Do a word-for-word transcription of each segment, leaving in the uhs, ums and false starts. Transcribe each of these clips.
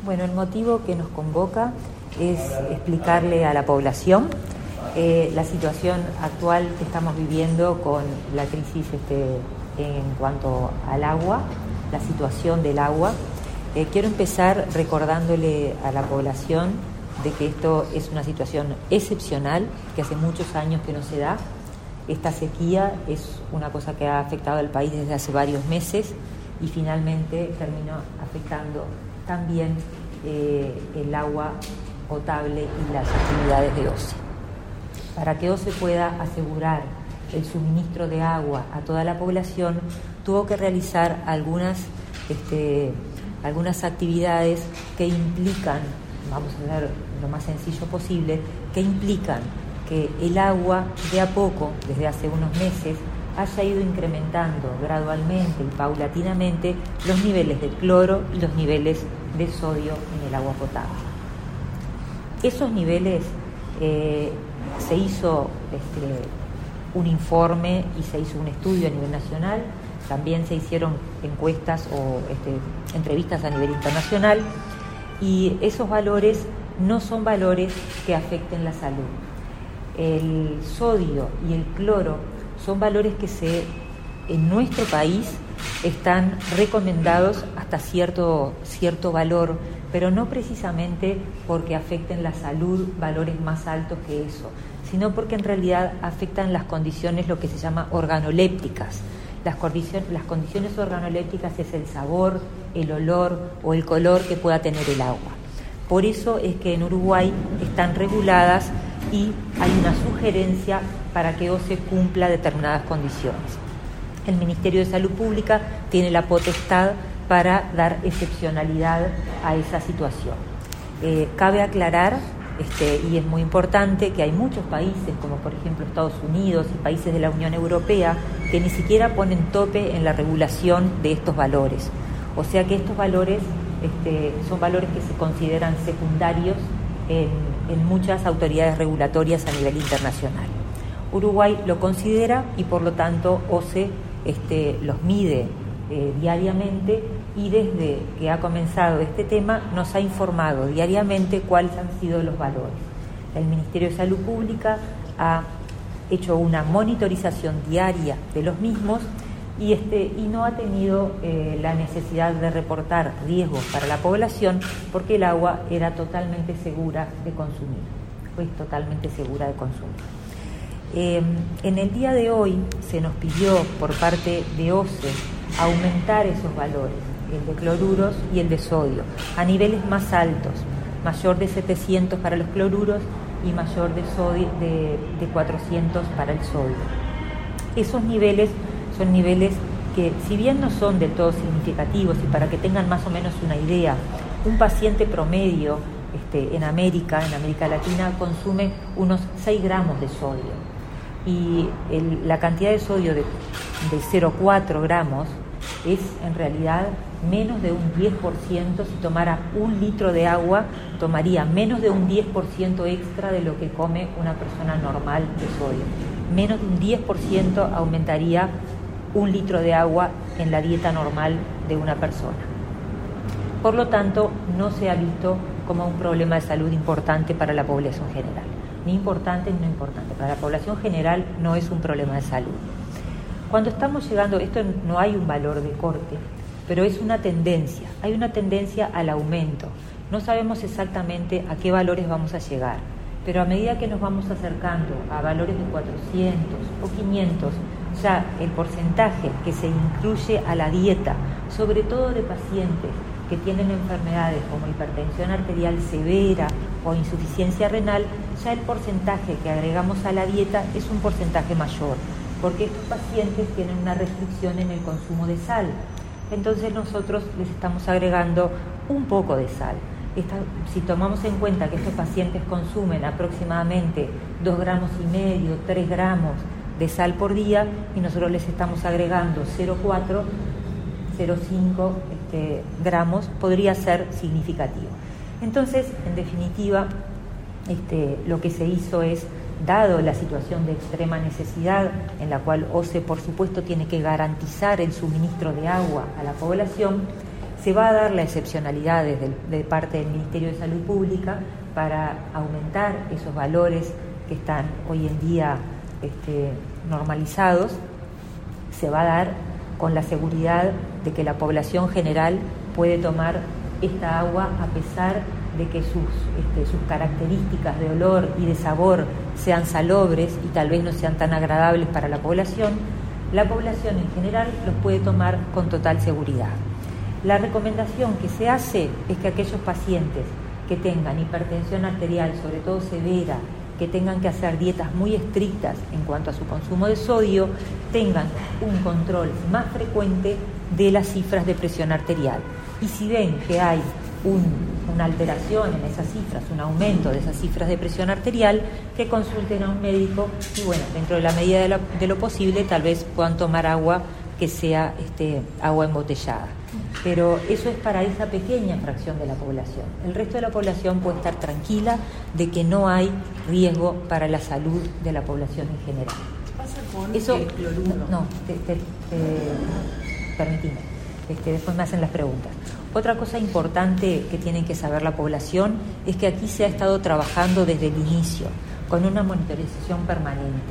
Bueno, el motivo que nos convoca es explicarle a la población eh, la situación actual que estamos viviendo con la crisis este, en cuanto al agua, la situación del agua. Eh, quiero empezar recordándole a la población de que esto es una situación excepcional, que hace muchos años que no se da. Esta sequía es una cosa que ha afectado al país desde hace varios meses y finalmente terminó afectando también eh, el agua potable y las actividades de OCE. Para que OCE pueda asegurar el suministro de agua a toda la población, tuvo que realizar algunas, este, algunas actividades que implican, vamos a hacer lo más sencillo posible, que implican que el agua de a poco, desde hace unos meses, haya ido incrementando gradualmente y paulatinamente los niveles de cloro y los niveles de sodio en el agua potable. Esos niveles eh, se hizo este, un informe y se hizo un estudio a nivel nacional, también se hicieron encuestas o este, entrevistas a nivel internacional, y esos valores no son valores que afecten la salud. El sodio y el cloro son valores que se, en nuestro país están recomendados hasta cierto, cierto valor, pero no precisamente porque afecten la salud valores más altos que eso, sino porque en realidad afectan las condiciones, lo que se llama organolépticas. Las condiciones, las condiciones organolépticas es el sabor, el olor o el color que pueda tener el agua. Por eso es que en Uruguay están reguladas y hay una sugerencia para que OCE cumpla determinadas condiciones. El Ministerio de Salud Pública tiene la potestad para dar excepcionalidad a esa situación. Eh, cabe aclarar, este, y es muy importante, que hay muchos países, como por ejemplo Estados Unidos y países de la Unión Europea, que ni siquiera ponen tope en la regulación de estos valores. O sea que estos valores este, son valores que se consideran secundarios en, en muchas autoridades regulatorias a nivel internacional. Uruguay lo considera y por lo tanto OCE este, los mide eh, diariamente, y desde que ha comenzado este tema nos ha informado diariamente cuáles han sido los valores. El Ministerio de Salud Pública ha hecho una monitorización diaria de los mismos y, este, y no ha tenido eh, la necesidad de reportar riesgos para la población porque el agua era totalmente segura de consumir, fue totalmente segura de consumir. Eh, en el día de hoy se nos pidió por parte de OCE aumentar esos valores, el de cloruros y el de sodio, a niveles más altos, mayor de setecientos para los cloruros y mayor de, sodio, de, de cuatrocientos para el sodio. Esos niveles son niveles que, si bien no son del todo significativos, y para que tengan más o menos una idea, un paciente promedio este, en América, en América Latina, consume unos seis gramos de sodio. Y el, la cantidad de sodio de, de cero coma cuatro gramos es en realidad menos de un diez por ciento. Si tomara un litro de agua, tomaría menos de un diez por ciento extra de lo que come una persona normal de sodio. Menos de un diez por ciento aumentaría un litro de agua en la dieta normal de una persona. Por lo tanto, no se ha visto como un problema de salud importante para la población general. Ni importante ni no importante. Para la población general no es un problema de salud. Cuando estamos llegando, esto no hay un valor de corte, pero es una tendencia. Hay una tendencia al aumento. No sabemos exactamente a qué valores vamos a llegar, pero a medida que nos vamos acercando a valores de cuatrocientos o quinientos, ya el porcentaje que se incluye a la dieta, sobre todo de pacientes que tienen enfermedades como hipertensión arterial severa o insuficiencia renal, ya el porcentaje que agregamos a la dieta es un porcentaje mayor, porque estos pacientes tienen una restricción en el consumo de sal. Entonces nosotros les estamos agregando un poco de sal. Esta, si tomamos en cuenta que estos pacientes consumen aproximadamente dos gramos y medio, tres gramos de sal por día, y nosotros les estamos agregando cero coma cuatro, cero coma cinco este, gramos, podría ser significativo. Entonces, en definitiva, este, lo que se hizo es, dado la situación de extrema necesidad en la cual OCE, por supuesto, tiene que garantizar el suministro de agua a la población, se se va a dar la excepcionalidad desde, de parte del Ministerio de Salud Pública para aumentar esos valores que están hoy en día este, normalizados. Se va a dar con la seguridad de que la población general puede tomar esta agua a pesar de que sus, este, sus características de olor y de sabor sean salobres y tal vez no sean tan agradables para la población. La población en general los puede tomar con total seguridad. La recomendación que se hace es que aquellos pacientes que tengan hipertensión arterial, sobre todo severa, que tengan que hacer dietas muy estrictas en cuanto a su consumo de sodio, tengan un control más frecuente de las cifras de presión arterial. Y si ven que hay un, una alteración en esas cifras, un aumento de esas cifras de presión arterial, que consulten a un médico y, bueno, dentro de la medida de lo, de lo posible, tal vez puedan tomar agua que sea este, agua embotellada. Pero eso es para esa pequeña fracción de la población. El resto de la población puede estar tranquila de que no hay riesgo para la salud de la población en general. ¿Qué pasa con eso, el cloruro? No, te, te, te, permitime, este, después me hacen las preguntas. Otra cosa importante que tienen que saber la población es que aquí se ha estado trabajando desde el inicio, con una monitorización permanente.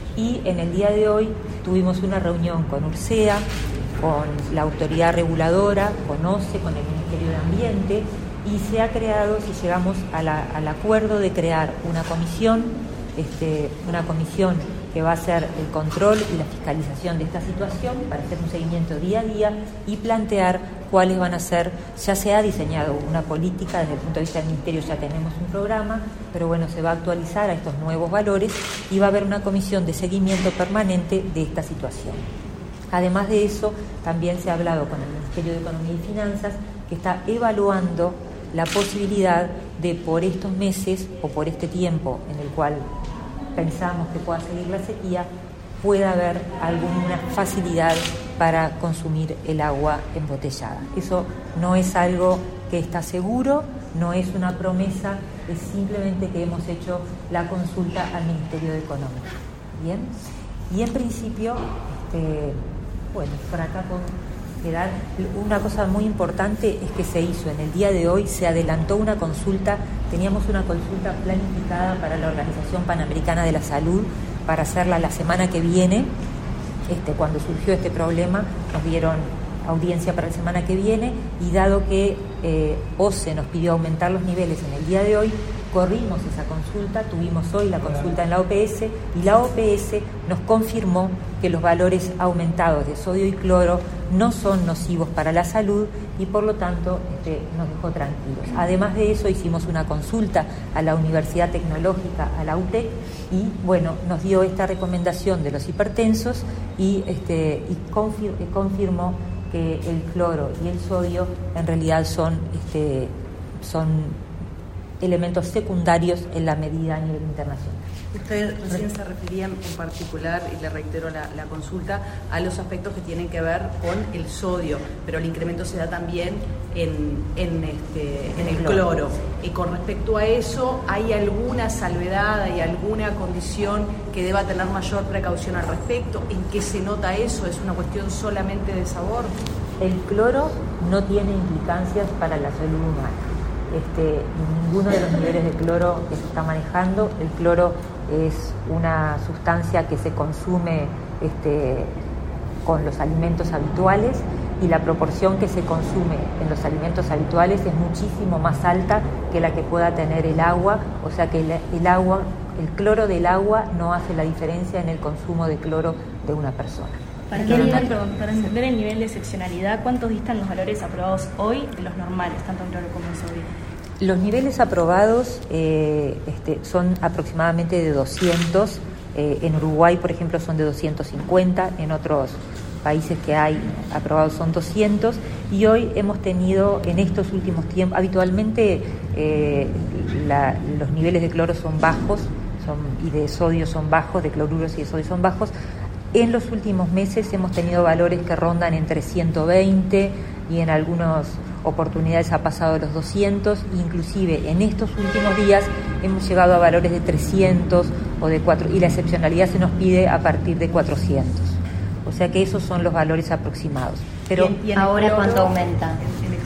Y en el día de hoy tuvimos una reunión con URSEA, con la autoridad reguladora, con O C E, con el Ministerio de Ambiente, y se ha creado, si llegamos a la, al acuerdo de crear una comisión, este, una comisión que va a hacer el control y la fiscalización de esta situación para hacer un seguimiento día a día y plantear cuáles van a ser. Ya se ha diseñado una política, desde el punto de vista del Ministerio ya tenemos un programa, pero bueno, se va a actualizar a estos nuevos valores y va a haber una comisión de seguimiento permanente de esta situación. Además de eso, también se ha hablado con el Ministerio de Economía y Finanzas, que está evaluando la posibilidad de, por estos meses o por este tiempo en el cual pensamos que pueda seguir la sequía, pueda haber alguna facilidad para consumir el agua embotellada. Eso no es algo que está seguro, no es una promesa, es simplemente que hemos hecho la consulta al Ministerio de Economía. Bien, y en principio, este, bueno, por acá puedo quedar. Una cosa muy importante es que se hizo en el día de hoy, se adelantó una consulta, teníamos una consulta planificada para la Organización Panamericana de la Salud para hacerla la semana que viene. Este, cuando surgió este problema nos dieron audiencia para la semana que viene y dado que eh, O C E nos pidió aumentar los niveles en el día de hoy, corrimos esa consulta, tuvimos hoy la consulta en la O P S y la O P S nos confirmó que los valores aumentados de sodio y cloro no son nocivos para la salud y por lo tanto este, nos dejó tranquilos. Además de eso hicimos una consulta a la Universidad Tecnológica, a la U T E C, y bueno, nos dio esta recomendación de los hipertensos y, este, y confir, confirmó que el cloro y el sodio en realidad son, este, son elementos secundarios en la medida a nivel internacional. Usted recién se refería en particular, y le reitero la, la consulta, a los aspectos que tienen que ver con el sodio, pero el incremento se da también en, en, este, en el cloro. Y con respecto a eso, ¿hay alguna salvedad, hay alguna condición que deba tener mayor precaución al respecto? ¿En qué se nota eso? ¿Es una cuestión solamente de sabor? El cloro no tiene implicancias para la salud humana. Este, ninguno de los niveles de cloro que se está manejando. El cloro es una sustancia que se consume este, con los alimentos habituales y la proporción que se consume en los alimentos habituales es muchísimo más alta que la que pueda tener el agua, o sea que el, el agua, el cloro del agua no hace la diferencia en el consumo de cloro de una persona. Para, nivel, para entender el nivel de excepcionalidad, ¿cuántos distan los valores aprobados hoy de los normales, tanto en cloro como en sodio? Los niveles aprobados eh, este, son aproximadamente de doscientos. Eh, en Uruguay, por ejemplo, son de doscientos cincuenta. En otros países que hay aprobados son doscientos. Y hoy hemos tenido, en estos últimos tiempos, habitualmente eh, la, los niveles de cloro son bajos son, y de sodio son bajos, de cloruros y de sodio son bajos. En los últimos meses hemos tenido valores que rondan entre ciento veinte y en algunas oportunidades ha pasado los doscientos, inclusive en estos últimos días hemos llegado a valores de trescientos o de cuatro, y la excepcionalidad se nos pide a partir de cuatrocientos. O sea que esos son los valores aproximados. Pero ¿Y en, y en ahora cloro, cuánto aumenta? En, en el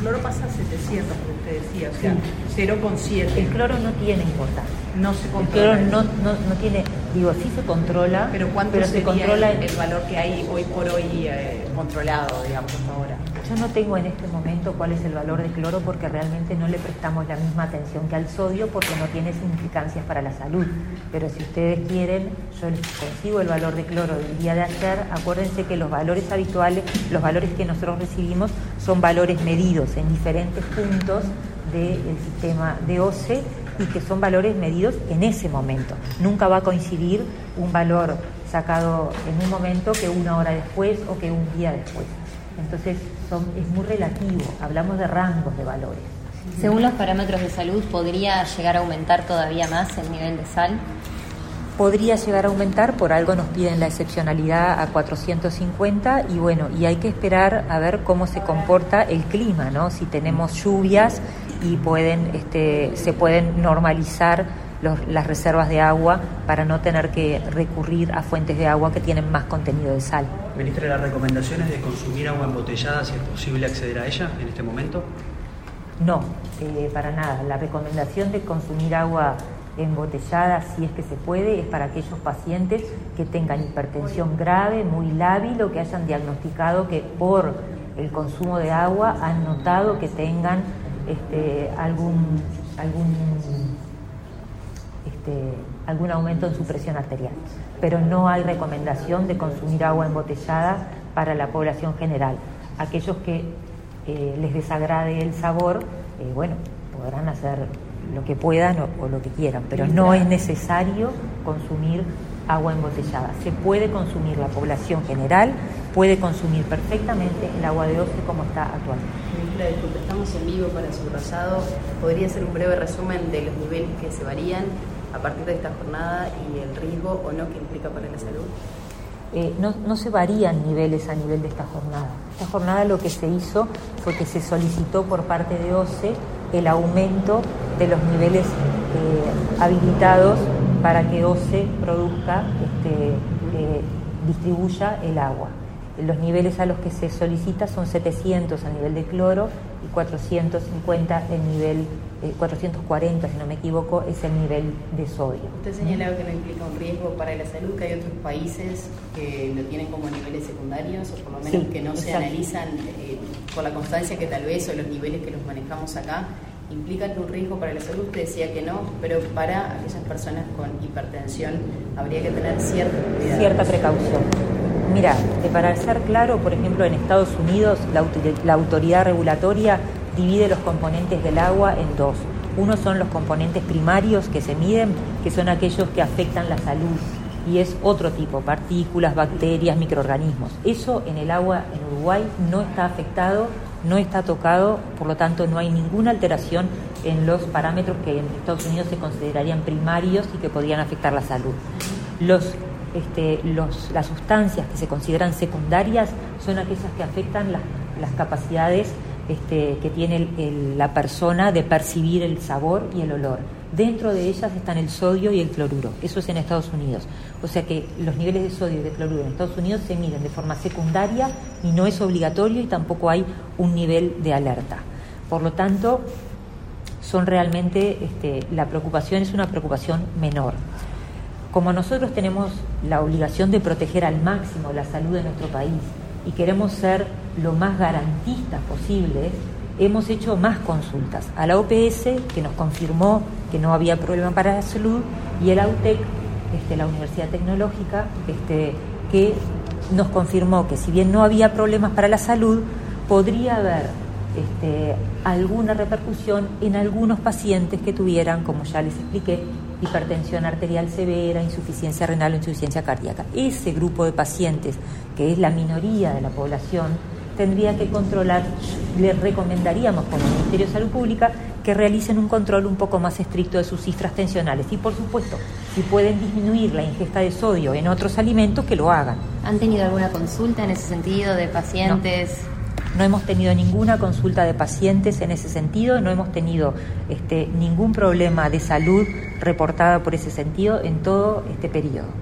cloro pasa a setecientos, como usted decía, o sea, cero coma siete. El cloro no tiene importancia. No se controla. El cloro no, no, no tiene, digo, sí se controla, pero ¿cuánto pero sería se controla el, el valor que hay hoy por hoy eh, controlado, digamos, hasta ahora? Yo no tengo en este momento cuál es el valor de cloro porque realmente no le prestamos la misma atención que al sodio porque no tiene significancias para la salud. Pero si ustedes quieren, yo les consigo el valor de cloro del día de ayer. Acuérdense que los valores habituales, los valores que nosotros recibimos son valores medidos en diferentes puntos del sistema de O C E y que son valores medidos en ese momento. Nunca va a coincidir un valor sacado en un momento que una hora después o que un día después. Entonces son, es muy relativo, hablamos de rangos de valores. Según los parámetros de salud, ¿podría llegar a aumentar todavía más el nivel de sal? Podría llegar a aumentar, por algo nos piden la excepcionalidad a cuatrocientos cincuenta y bueno, y hay que esperar a ver cómo se comporta el clima, ¿no? Si tenemos lluvias y pueden, este, se pueden normalizar los, las reservas de agua para no tener que recurrir a fuentes de agua que tienen más contenido de sal. Ministra, ¿las recomendaciones de consumir agua embotellada, si es posible acceder a ella en este momento? No, eh, para nada. La recomendación de consumir agua embotellada, si es que se puede, es para aquellos pacientes que tengan hipertensión grave, muy lábil o que hayan diagnosticado que por el consumo de agua han notado que tengan este, algún algún este, algún aumento en su presión arterial. Pero no hay recomendación de consumir agua embotellada para la población general. Aquellos que eh, les desagrade el sabor, eh, bueno, podrán hacer lo que puedan o, o lo que quieran, pero no es necesario consumir agua embotellada. Se puede consumir, la población general puede consumir perfectamente el agua de O C E como está actualmente. Ministra, disculpe, estamos en vivo para Subrayado. ¿Podría hacer un breve resumen de los niveles que se varían a partir de esta jornada y el riesgo o no que implica para la salud? Eh, no, no se varían niveles a nivel de esta jornada. Esta jornada lo que se hizo fue que se solicitó por parte de O C E el aumento de los niveles eh, habilitados para que O C E produzca, este, eh, distribuya el agua. Los niveles a los que se solicita son setecientos a nivel de cloro y cuatrocientos cincuenta el nivel, eh, cuatrocientos cuarenta si no me equivoco, es el nivel de sodio. Usted señalaba que no implica un riesgo para la salud, que hay otros países que lo tienen como niveles secundarios o por lo menos sí, que no exacto. se analizan eh, por la constancia que tal vez o los niveles que los manejamos acá implican un riesgo para la salud. Usted decía que no, pero para aquellas personas con hipertensión habría que tener cierta cuidado. Cierta precaución. Mira, para ser claro, por ejemplo, en Estados Unidos la, la autoridad regulatoria divide los componentes del agua en dos. Uno son los componentes primarios que se miden, que son aquellos que afectan la salud, y es otro tipo, partículas, bacterias, microorganismos. Eso en el agua en Uruguay no está afectado, no está tocado, por lo tanto no hay ninguna alteración en los parámetros que en Estados Unidos se considerarían primarios y que podrían afectar la salud. Los Este, los, las sustancias que se consideran secundarias son aquellas que afectan las, las capacidades este, que tiene el, el, la persona de percibir el sabor y el olor. Dentro de ellas están el sodio y el cloruro. Eso es en Estados Unidos. O sea que los niveles de sodio y de cloruro en Estados Unidos se miden de forma secundaria y no es obligatorio y tampoco hay un nivel de alerta. Por lo tanto, son realmente, este, la preocupación es una preocupación menor. Como nosotros tenemos la obligación de proteger al máximo la salud de nuestro país y queremos ser lo más garantistas posibles, hemos hecho más consultas a la O P S, que nos confirmó que no había problema para la salud, y el A U T E C, este, la Universidad Tecnológica, este, que nos confirmó que si bien no había problemas para la salud, podría haber este, alguna repercusión en algunos pacientes que tuvieran, como ya les expliqué, hipertensión arterial severa, insuficiencia renal o insuficiencia cardíaca. Ese grupo de pacientes, que es la minoría de la población, tendría que controlar. Les recomendaríamos como Ministerio de Salud Pública que realicen un control un poco más estricto de sus cifras tensionales y, por supuesto, si pueden disminuir la ingesta de sodio en otros alimentos, que lo hagan. ¿Han tenido alguna consulta en ese sentido de pacientes? No. No hemos tenido ninguna consulta de pacientes en ese sentido, no hemos tenido este, ningún problema de salud reportada por ese sentido en todo este periodo.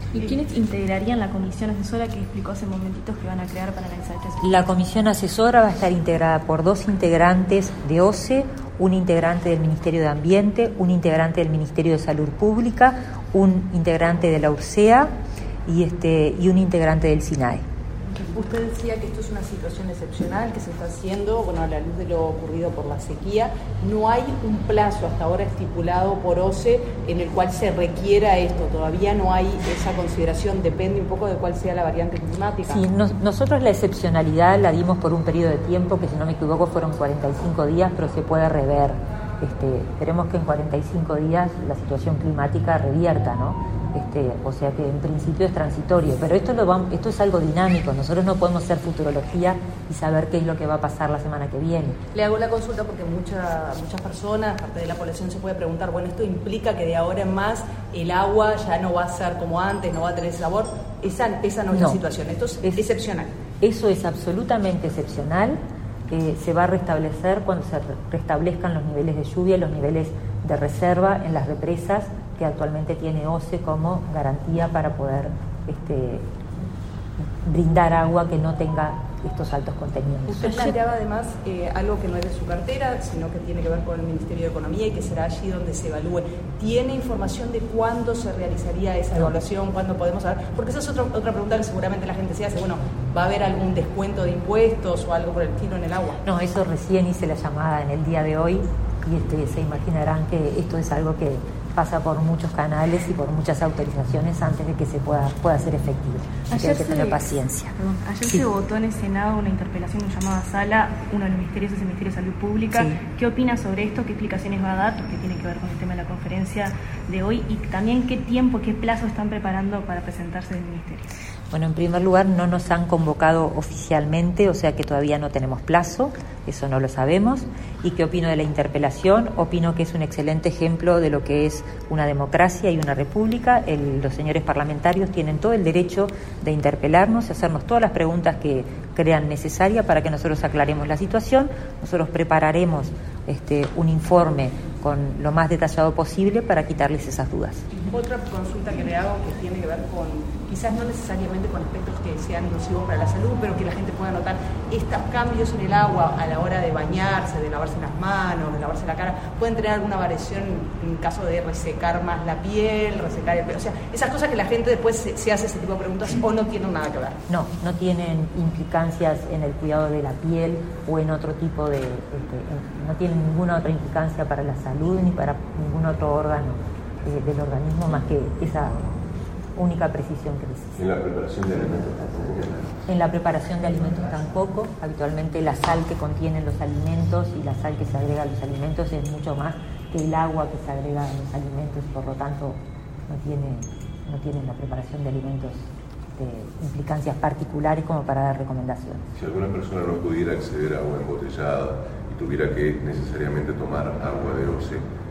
¿Y quiénes integrarían la comisión asesora que explicó hace momentitos que van a crear para analizar este asunto? La comisión asesora va a estar integrada por dos integrantes de O C E, un integrante del Ministerio de Ambiente, un integrante del Ministerio de Salud Pública, un integrante de la URSEA y, este, y un integrante del SINAE. Usted decía que esto es una situación excepcional que se está haciendo, bueno, a la luz de lo ocurrido por la sequía. No hay un plazo hasta ahora estipulado por O C E en el cual se requiera esto. Todavía no hay esa consideración, depende un poco de cuál sea la variante climática. Sí, nos, nosotros la excepcionalidad la dimos por un periodo de tiempo que, si no me equivoco, fueron cuarenta y cinco días, pero se puede rever. Este, esperemos que en cuarenta y cinco días la situación climática revierta, ¿no? Este, o sea que en principio es transitorio, pero esto, lo va, esto es algo dinámico. Nosotros no podemos hacer futurología y saber qué es lo que va a pasar la semana que viene. Le hago la consulta porque mucha, muchas personas, parte de la población, se puede preguntar, bueno, esto implica que de ahora en más el agua ya no va a ser como antes, no va a tener ese sabor. Esa, esa no es no, la situación, esto es, es excepcional. Eso es absolutamente excepcional. Eh, se va a restablecer cuando se restablezcan los niveles de lluvia y los niveles de reserva en las represas que actualmente tiene O C E como garantía para poder este, brindar agua que no tenga estos altos contenidos. Usted planteaba además eh, algo que no es de su cartera, sino que tiene que ver con el Ministerio de Economía y que será allí donde se evalúe. ¿Tiene información de cuándo se realizaría esa evaluación? ¿Cuándo podemos saber? Porque esa es otra, otra pregunta que seguramente la gente se hace. Bueno, ¿va a haber algún descuento de impuestos o algo por el estilo en el agua? No, eso recién hice la llamada en el día de hoy y este, se imaginarán que esto es algo que pasa por muchos canales y por muchas autorizaciones antes de que se pueda, pueda ser efectivo. Así que hay que tener se, paciencia. Perdón, ayer sí. se votó en el Senado una interpelación en llamada Sala, uno de los ministerios es el Ministerio de Salud Pública. Sí. ¿Qué opina sobre esto? ¿Qué explicaciones va a dar? Porque tiene que ver con el tema de la conferencia de hoy. Y también, ¿qué tiempo, qué plazo están preparando para presentarse del Ministerio? Bueno, en primer lugar, no nos han convocado oficialmente, o sea que todavía no tenemos plazo, eso no lo sabemos. ¿Y qué opino de la interpelación? Opino que es un excelente ejemplo de lo que es una democracia y una república. El, los señores parlamentarios tienen todo el derecho de interpelarnos y hacernos todas las preguntas que crean necesarias para que nosotros aclaremos la situación. Nosotros prepararemos este, un informe con lo más detallado posible para quitarles esas dudas. Otra consulta que le hago que tiene que ver con, quizás no necesariamente con aspectos que sean nocivos para la salud, pero que la gente pueda notar estos cambios en el agua a la hora de bañarse, de lavarse las manos, de lavarse la cara, pueden tener alguna variación en caso de resecar más la piel, resecar el pelo, o sea, esas cosas que la gente después se, se hace ese tipo de preguntas o no tienen nada que ver. No, no tienen implicancias en el cuidado de la piel o en otro tipo de, este, no tienen ninguna otra implicancia para la salud ni para ningún otro órgano del organismo más que esa única precisión que necesita. ¿En la preparación de alimentos tampoco? En la preparación de alimentos tampoco. Habitualmente la sal que contienen los alimentos y la sal que se agrega a los alimentos es mucho más que el agua que se agrega a los alimentos, por lo tanto no tiene, no tiene en la preparación de alimentos de implicancias particulares como para dar recomendaciones. Si alguna persona no pudiera acceder a agua embotellada y tuviera que necesariamente tomar agua de O C E,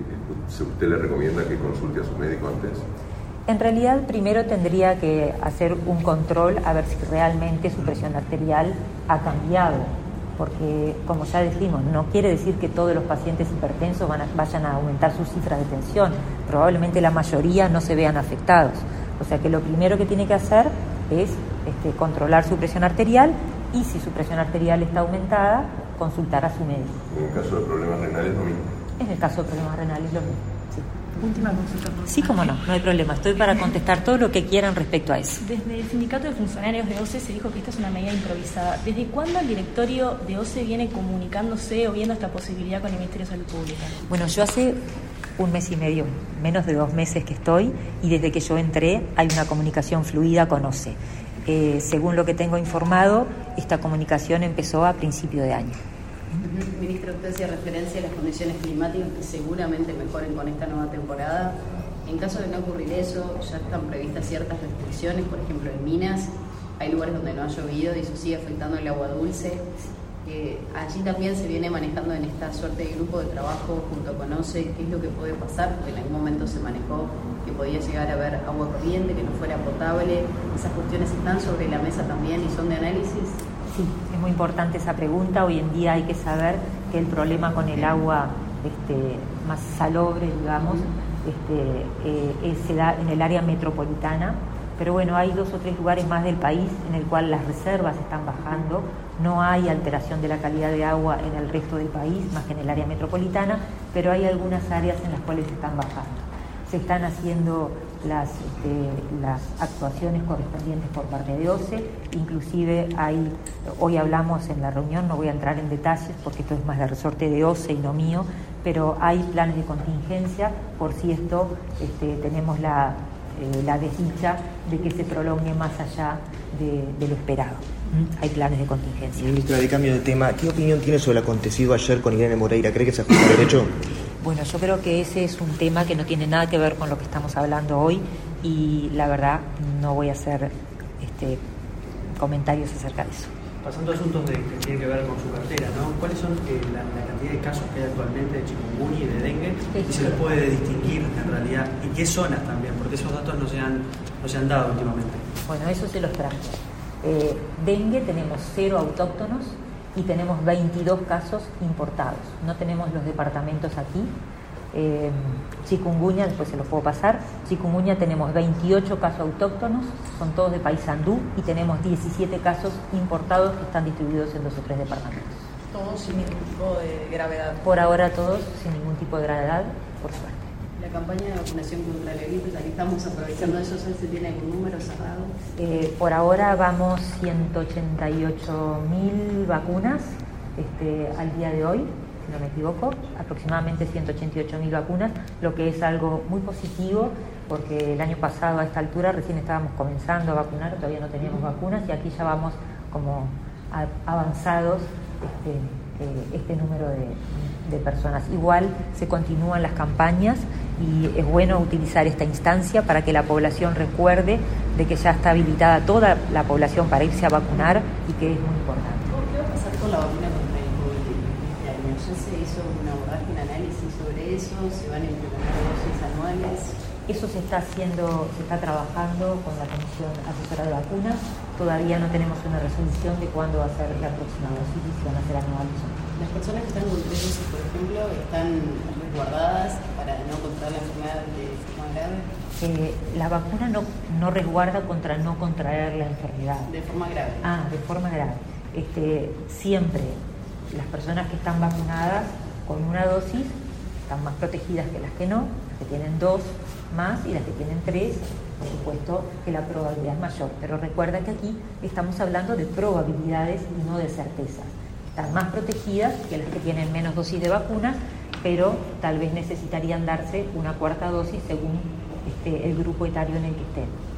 ¿usted le recomienda que consulte a su médico antes? En realidad, primero tendría que hacer un control a ver si realmente su presión arterial ha cambiado, porque, como ya decimos, no quiere decir que todos los pacientes hipertensos van a, vayan a aumentar sus cifras de tensión. Probablemente la mayoría no se vean afectados. O sea que lo primero que tiene que hacer es este, controlar su presión arterial y, si su presión arterial está aumentada, consultar a su médico. En el caso de problemas renales, lo mismo. En el caso de problemas renales, lo mismo. Sí. Última consulta. Sí, cómo no, no hay problema. Estoy para contestar todo lo que quieran respecto a eso. Desde el Sindicato de Funcionarios de O C E se dijo que esta es una medida improvisada. ¿Desde cuándo el directorio de O C E viene comunicándose o viendo esta posibilidad con el Ministerio de Salud Pública? Bueno, yo hace un mes y medio, menos de dos meses que estoy, y desde que yo entré hay una comunicación fluida con O C E. Eh, según lo que tengo informado, esta comunicación empezó a principio de año. Ministro, usted hacía referencia a las condiciones climáticas que seguramente mejoren con esta nueva temporada. En caso de no ocurrir eso, ya están previstas ciertas restricciones, por ejemplo en Minas hay lugares donde no ha llovido y eso sigue afectando el agua dulce. Eh, allí también se viene manejando en esta suerte de grupo de trabajo junto con O C E qué es lo que puede pasar, porque en algún momento se manejó que podía llegar a haber agua corriente, que no fuera potable. ¿Esas cuestiones están sobre la mesa también y son de análisis? Sí, es muy importante esa pregunta. Hoy en día hay que saber que el problema con el agua este, más salobre, digamos, este, eh, eh, se da en el área metropolitana, pero bueno, hay dos o tres lugares más del país en el cual las reservas están bajando, no hay alteración de la calidad de agua en el resto del país, más que en el área metropolitana, pero hay algunas áreas en las cuales están bajando. Se están haciendo las, este, las actuaciones correspondientes por parte de O C E, inclusive hay, hoy hablamos en la reunión, no voy a entrar en detalles porque esto es más de resorte de O C E y no mío, pero hay planes de contingencia por si esto este, tenemos la, eh, la desdicha de que se prolongue más allá de, de lo esperado. Hay planes de contingencia. Ministra, de cambio de tema, ¿qué opinión tiene sobre el acontecido ayer con Irene Moreira? ¿Cree que se ajusta al derecho? Bueno, yo creo que ese es un tema que no tiene nada que ver con lo que estamos hablando hoy y la verdad no voy a hacer este, comentarios acerca de eso. Pasando a asuntos de, que tienen que ver con su cartera, ¿no? ¿Cuáles son eh, la, la cantidad de casos que hay actualmente de chikungunya y de dengue? ¿Y se los puede distinguir en realidad? ¿Y qué zonas también? Porque esos datos no se han, no se han dado últimamente. Bueno, eso se los trajo. Eh, dengue tenemos cero autóctonos y tenemos veintidós casos importados. No tenemos los departamentos aquí. Eh, chikungunya, después se los puedo pasar. Chikungunya tenemos veintiocho casos autóctonos, son todos de Paysandú, y tenemos diecisiete casos importados que están distribuidos en dos o tres departamentos. Todos sin ningún tipo de gravedad. Por ahora todos sin ningún tipo de gravedad, por suerte. La campaña de vacunación contra la gripe, ya que estamos aprovechando eso, ¿se tiene algún número cerrado? Eh, por ahora vamos ciento ochenta y ocho mil vacunas este, al día de hoy, si no me equivoco, aproximadamente ciento ochenta y ocho mil vacunas, lo que es algo muy positivo porque el año pasado a esta altura recién estábamos comenzando a vacunar, todavía no teníamos vacunas y aquí ya vamos como a, avanzados este, eh, este número de, de personas. Igual se continúan las campañas y es bueno utilizar esta instancia para que la población recuerde de que ya está habilitada toda la población para irse a vacunar y que es muy importante. ¿Qué va a pasar con la vacuna contra el COVID este año? ¿Ya se hizo un abordaje, un análisis sobre eso? ¿Se van a implementar dosis anuales? Eso se está haciendo, se está trabajando con la Comisión Asesora de Vacunas. Todavía no tenemos una resolución de cuándo va a ser la próxima dosis y si van a ser anuales. Las personas que están con tres dosis, por ejemplo, están resguardadas para no contraer la enfermedad de forma grave. Eh, la vacuna no, no resguarda contra no contraer la enfermedad. De forma grave. Ah, de forma grave. Este, siempre las personas que están vacunadas con una dosis están más protegidas que las que no, las que tienen dos más y las que tienen tres, por supuesto que la probabilidad es mayor. Pero recuerda que aquí estamos hablando de probabilidades y no de certezas. Están más protegidas que las que tienen menos dosis de vacuna, pero tal vez necesitarían darse una cuarta dosis según este, el grupo etario en el que estén.